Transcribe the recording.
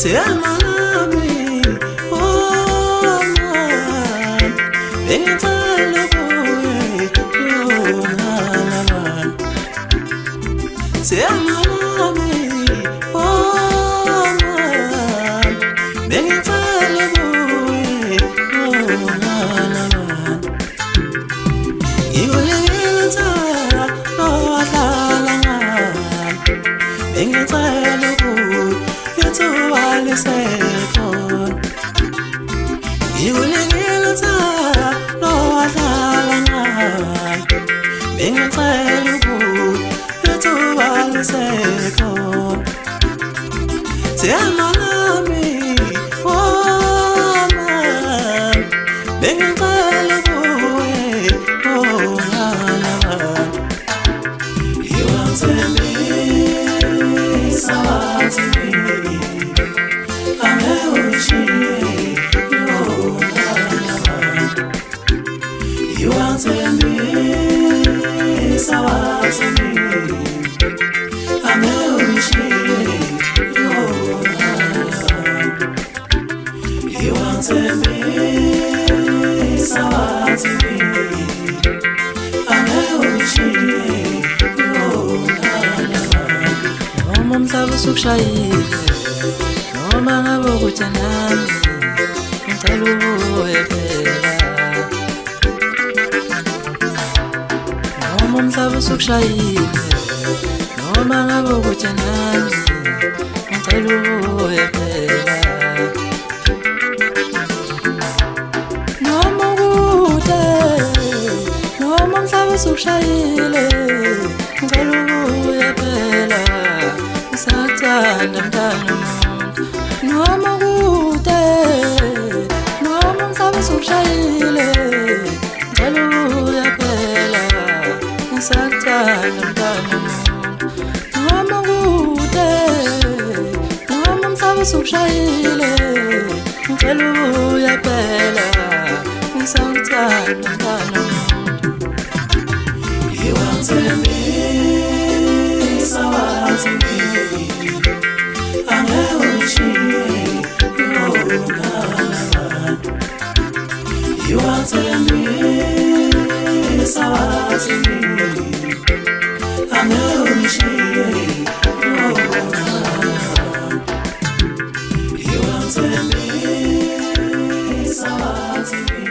Siyamami, oh man, bengicela kuwe yona man. Siyamami, oh man, bengicela kuwe yona man. Ngikulinda nodlala ngani, bengicela kuwe yethuba lisekho. Ngikulinda nodlala ngani, bengicela kuwe yethuba lisekho. Siyamami, oh man, bengicela kuwe yona man. Iwangithembisa wathi angeke ungishiye yona man. Iwangithembisa wathi angeke ungishiye yona man. Iwangithembisa wathi angeke ungishiye yona man. Noma umhlaba usukushayile, noma ngabe ukuthi nami ngicela ubuye phela. Noma umhlaba usukushayile, noma ngabe ukuthi nami ngicela ubuye phela. Noma ukude, noma umhlaba usukushayile, ngicela ubuye phela. Ngisakuthanda mntana womuntu. Noma kude, noma umhlaba usukushayile, ngicela ubuye phela. Ngisakuthanda mntana womuntu. Noma kude, noma umhlaba usukushayile, ngicela ubuye phela. Ngisakuthanda mntana womuntu. Iwangithembisa wathi angeke ungishiye yona man. Iwangithembisa wathi angeke ungishiye yona man. Iwangithembisa wathi